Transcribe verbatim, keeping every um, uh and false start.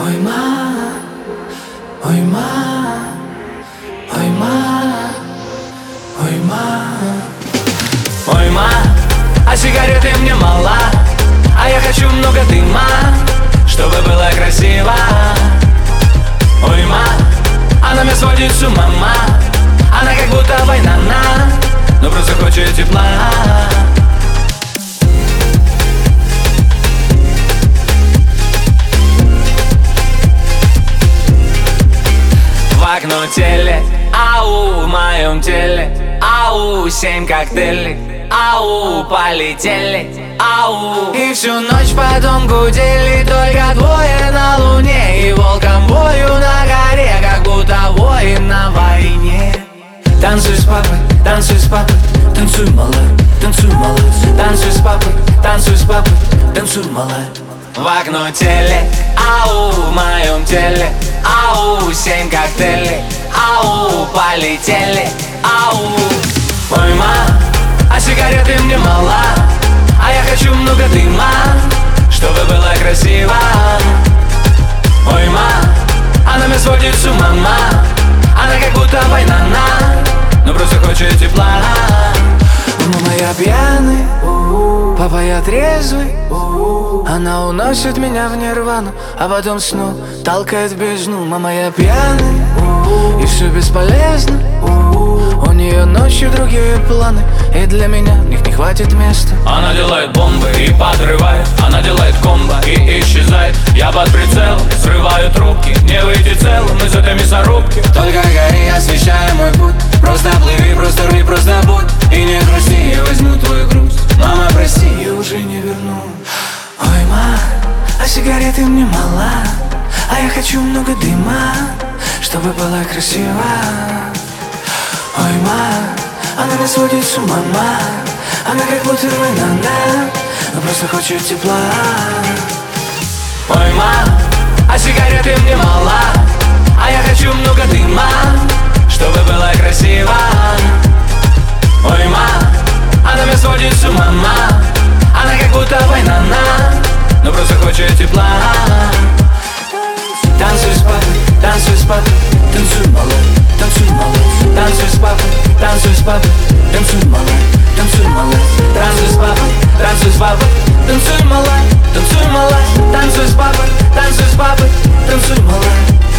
Ой, ма, ой, ма, ой, ма, ой, ма. Ой, ма, а сигареты мне мало, а я хочу много дыма, чтобы было красиво. Ой, ма, она меня сводит с ума, ма. Она как будто война, но просто хочет тепла. В окно теле, ау, в моем теле, ау, семь коктейлей, ау, полетели, ау. И всю ночь потом гудели только двое на луне, и волком бою на горе, как будто воин на войне. Танцуй с папой, танцуй с папой, танцуй, малая, танцуй, малая. Танцуй с папой, танцуй с папой, танцуй, малая. В окно теле, ау, в моем теле, ау, семь коктейлей, ау, полетели, ау. Ой, ма, а сигареты мне мало, а я хочу много дыма, чтобы было красиво. Ой, ма, она меня сводит с ума, ма. Она как будто война, но просто хочет тепла. Мама, я пьяный, папа, я трезвый. Она уносит меня в нирвану, а потом снова толкает в бездну. Мама, я пьяный, и все бесполезно. У нее ночью другие планы, и для меня в них не хватит места. Она делает бомбы и подрывает, она делает комбо и исчезает. Я под прицел, срываю трубки, не выйти целым из этой мясорубки. Только гори, освещай мой путь. Просто плыви, просто рви, просто будь. И не грусти, я возьму твою грусть. Мама, прости, я уже не верну. Ой, ма, а сигареты мне мало, а я хочу много дыма, чтобы было красиво. Ой, ма, она меня сводит с ума, ма. Она как будто война, но просто хочет тепла. Ой, ма, а сигареты мне мало, а я хочу много дыма, чтобы было красиво. Ой, ма, она меня сводит с ума, ма. Она как будто война, но просто хочет тепла. Танцуй с папой, танцуй с папой, танцуй, малой, танцуй, малой. Танцуй с папой, танцуй с папой, танцуй, малой, танцуй, малой. Танцуй с папой, танцуй с папой, танцуй, малой, танцуй, малой. Танцуй с папой, танцуй с папой, танцуй, малой.